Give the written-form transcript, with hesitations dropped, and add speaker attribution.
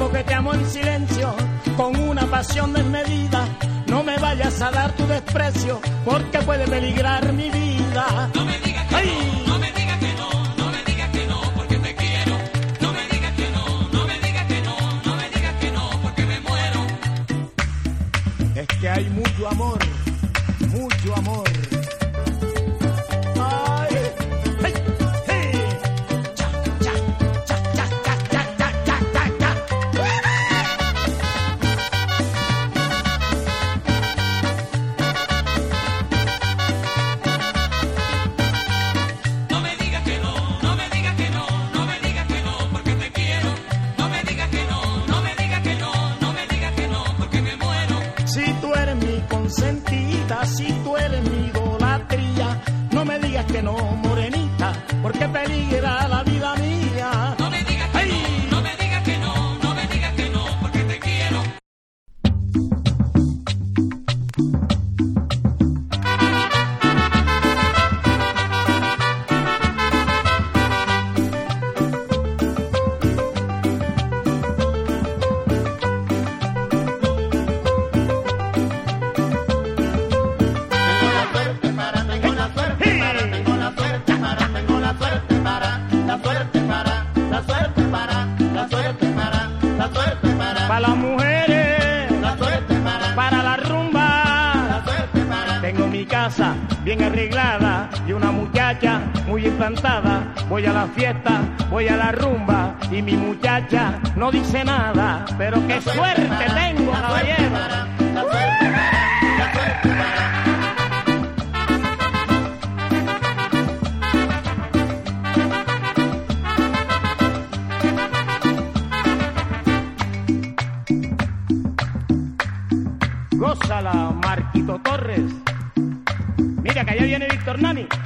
Speaker 1: digo que te amo en silencio, con una pasión desmedida. No me vayas a dar tu desprecio, porque puede peligrar mi vida.
Speaker 2: No me digas que no, no me digas que no, no me digas que no, porque te quiero. No me digas que no, no me digas que no, no me digas que no, porque me muero.
Speaker 1: Es que hay mucho amor, mucho amor. Si tú eres mi idolatría, no me digas que no, morenita, porque peligra la vida mía.
Speaker 2: No me digas que no, no me digas que no, no me digas que no, porque te quiero.
Speaker 1: Para las mujeres, para la rumba, tengo mi casa bien arreglada y una muchacha muy implantada. Voy a la fiesta, voy a la rumba y mi muchacha no dice nada. Pero qué suerte tengo, caballero. Gózala, Marquito Torres. Mira que allá viene Víctor Nani.